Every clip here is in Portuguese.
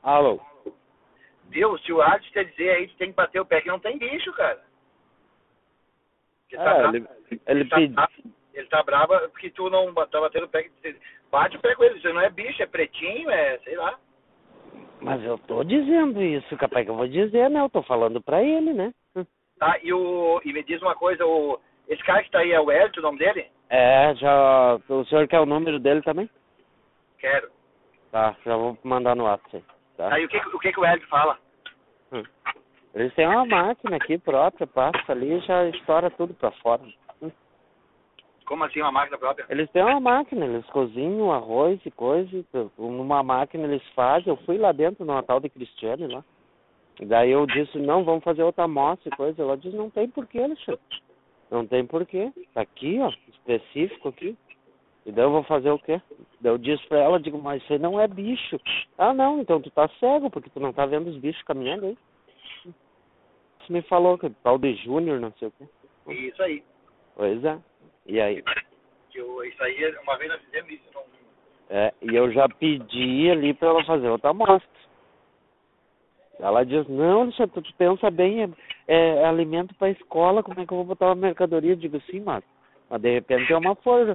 Alô? Viu? Se o Arte quer dizer aí, tu tem que bater o pé que não tem bicho, cara. Porque tá bravo. Ele tá bravo porque tu não tá batendo o pé. Bate o pé com ele. Isso não é bicho, é pretinho, é sei lá. Mas eu tô dizendo isso, capaz que eu vou dizer, né? Eu tô falando pra ele, né? Tá, e me diz uma coisa, esse cara que tá aí é o Hélio, o nome dele? Já. O senhor quer o número dele também? Quero. Tá, já vou mandar no WhatsApp. Tá? Aí o que o Hélio fala? Eles têm uma máquina aqui própria, passa ali e já estoura tudo pra fora. Como assim, uma máquina própria? Eles têm uma máquina, eles cozinham arroz e coisa, numa máquina eles fazem. Eu fui lá dentro numa tal de Cristiane lá. E daí eu disse, não, vamos fazer outra amostra e coisa. Ela disse, não tem porquê, Alexandre. Não tem porquê. Tá aqui, ó, específico aqui. E daí eu vou fazer o quê? Daí eu disse pra ela, digo, mas você não é bicho. Ah, não, então tu tá cego, porque tu não tá vendo os bichos caminhando aí. Você me falou que tal de Júnior, não sei o quê. Isso aí. Pois é. E aí? Isso aí, uma vez nós fizemos isso. Não... E eu já pedi ali pra ela fazer outra amostra. Ela diz, não, Alexandre, tu pensa bem, é alimento pra escola, como é que eu vou botar uma mercadoria? Eu digo, sim, mas de repente é uma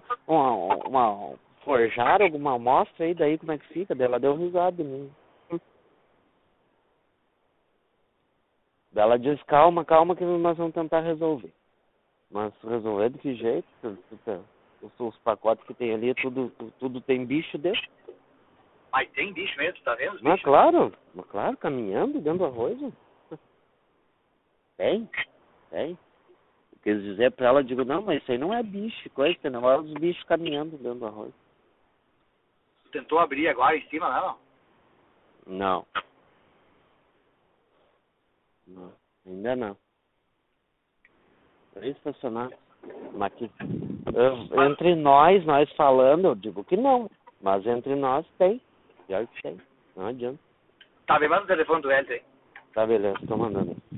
forjar alguma amostra aí, daí como é que fica? Daí ela deu risada em mim. Daí ela diz, calma que nós vamos tentar resolver. Mas resolver de que jeito? Os pacotes que tem ali, tudo tem bicho dentro. Mas tem bicho mesmo, tá vendo? Mas claro, caminhando dentro do arroz. Tem. Quis dizer pra ela, eu digo, não, mas isso aí não é bicho, coisa, tem negócio dos bichos caminhando dentro do arroz. Tentou abrir agora em cima, não? Não, ainda não. É estacionar. Mas aqui, entre nós falando, eu digo que não. Mas entre nós tem. Pior que tem. Não adianta. Tá, me manda o telefone do Hélio aí. Tá, beleza, tô mandando.